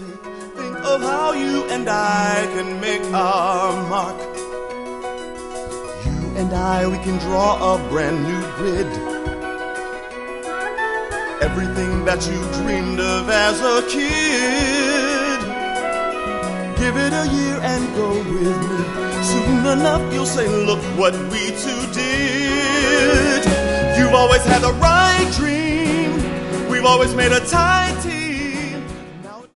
take. Think of how you and I can make our mark. You and I, we can draw a brand new grid. Everything that you dreamed of as a kid. Give it a year and go with me. Soon enough you'll say, look what we two did. You've always had the right dream. We've always made a tight team.